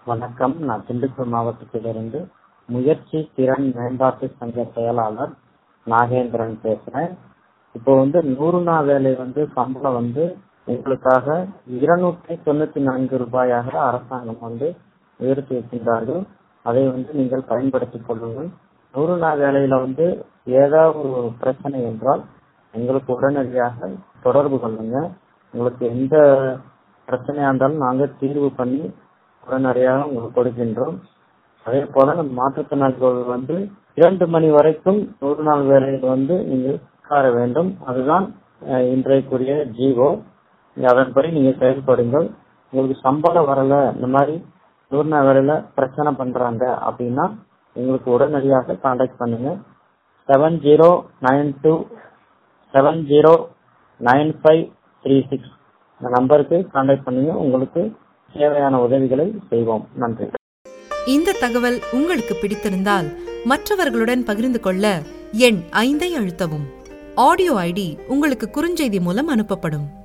வணக்கம். நான் திண்டுக்கல் மாவட்டத்திலிருந்து முயற்சி திறன் மேம்பாட்டு சங்க செயலாளர் நாகேந்திரன் பேசுறேன். இப்போ 100 நாள் வேலை சம்பளம் உங்களுக்காக 294 ரூபாயாக அரசாங்கம் உயர்த்தி இருக்கின்றார்கள். அதை நீங்கள் பயன்படுத்திக் கொள்ளுங்கள். 100 நாள் வேலையில ஏதாவது ஒரு பிரச்சனை என்றால் எங்களுக்கு உடனடியாக தொடர்பு கொள்ளுங்க. உங்களுக்கு எந்த பிரச்சனையா இருந்தாலும் நாங்கள் தீர்வு பண்ணி உடனடியாக உங்களுக்கு கொடுக்கின்றோம். அதே போல நம்ம மாற்றுத்திறனாளிகள் 2 மணி வரைக்கும் 100 நாள் வேலையில் நீங்கள் உட்கார வேண்டும். அதுதான் இன்றைக்குரிய ஜீவோ. அதன்படி நீங்க செயல்படுங்கள். உங்களுக்கு சம்பளம் வரல, இந்த மாதிரி 100 நாள் வேலையில பிரச்சனை பண்றாங்க அப்படின்னா எங்களுக்கு உடனடியாக கான்டாக்ட் பண்ணுங்க. 7092709536 இந்த நம்பருக்கு கான்டாக்ட் பண்ணுங்க. உங்களுக்கு தேவையான உதவிகளை செய்வோம். நன்றி. இந்த தகவல் உங்களுக்கு பிடித்திருந்தால் மற்றவர்களுடன் பகிர்ந்து கொள்ள எண் 5 அழுத்தவும். ஆடியோ ஐடி உங்களுக்கு குறுஞ்செய்தி மூலம் அனுப்பப்படும்.